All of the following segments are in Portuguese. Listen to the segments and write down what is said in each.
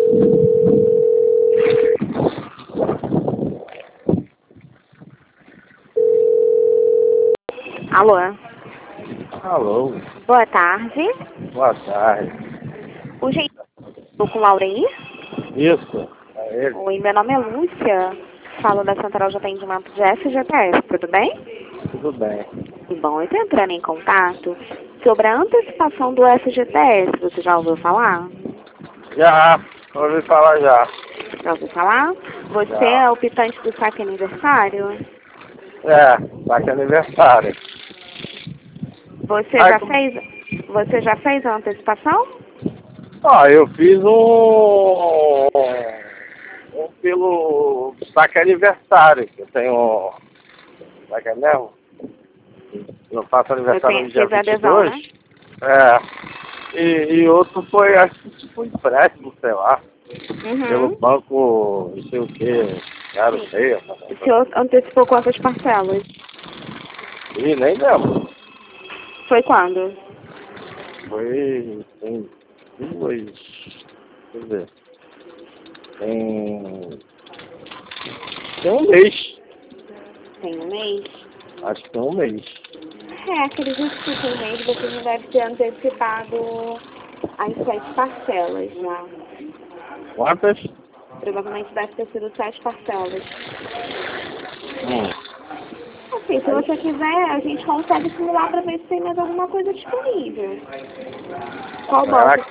Alô? Alô, Boa tarde. boa tarde. O gente com Laureni? Isso, é ele. Oi, meu nome é Lúcia. Falo da Central de Atendimento de FGTS, tudo bem? Tudo bem. Bom, eu estou entrando em contato sobre a antecipação do FGTS. Você já ouviu falar? Já, ouvi falar já. Já ouviu falar? Você Já. é o optante do saque aniversário? Tá que é aniversário. Você Ai, já fez, você já fez a antecipação? eu fiz um pelo saque aniversário, que eu tenho, como é que é mesmo? Eu faço aniversário no dia Fez a adesão, 22. né? E outro foi, acho que tipo empréstimo, sei lá, pelo Uhum. banco, não sei o que, Sim. 06. O senhor antecipou quantas parcelas? E nem lembro. Foi quando? Foi, tem duas, deixa eu ver, tem um mês, Tem um mês? acho que tem um mês. Acredito que tem mês você não deve ter antecipado as 7 parcelas, né? Quantas? Provavelmente deve ter sido 7 parcelas. Hum. Assim, se você quiser, a gente consegue simular para ver se tem mais alguma coisa disponível. Qual Será banco? que,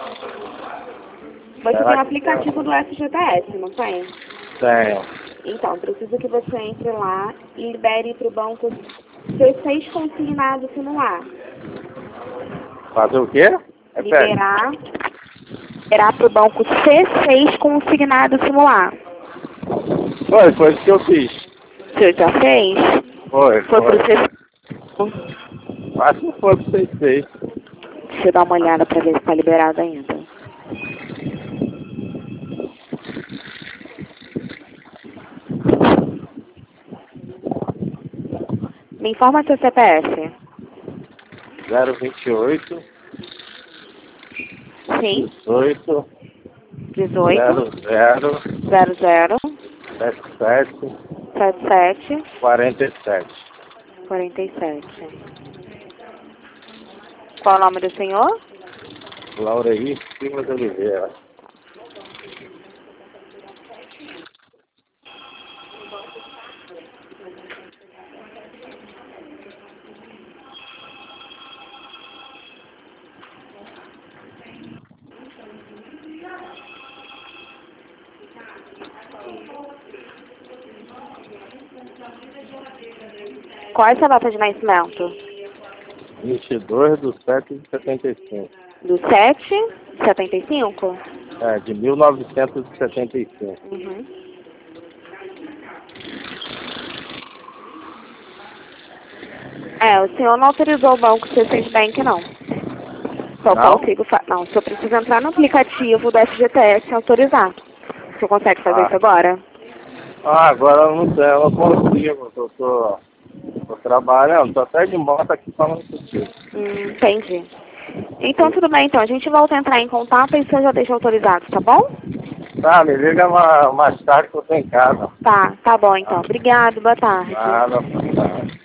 Você tem o será que tem? aplicativo do FGTS, não tem? Tenho. Então, preciso que você entre lá e libere para o banco C6 consignado simular. Fazer o quê? Repete. Liberar para o banco C6 consignado simular. Foi isso que eu fiz. O senhor já fez? Foi. Foi pro C6. Acho que foi pro 66. Deixa eu dar uma olhada para ver se está liberado ainda. Me informa seu CPF. 028, Sim. 18, 18 00 77, 77 47. 47. Qual o nome do senhor? Lauraí Silva de Oliveira. Qual é a sua data de nascimento? 22/7/75. Do 7/75? De 1975. Uhum. O senhor não autorizou o banco C6 Bank, não. Só Não? consigo não, só preciso entrar no aplicativo do FGTS e autorizar. O senhor consegue fazer isso agora? Agora eu não sei, eu não consigo. Eu tô trabalhando, tô até de moto aqui falando contigo. Entendi. Então tudo bem, então. A gente volta a entrar em contato e você já deixa autorizado, tá bom? Tá, me liga mais tarde que eu tô em casa. Tá bom então. Obrigado, boa tarde. Nada, tá.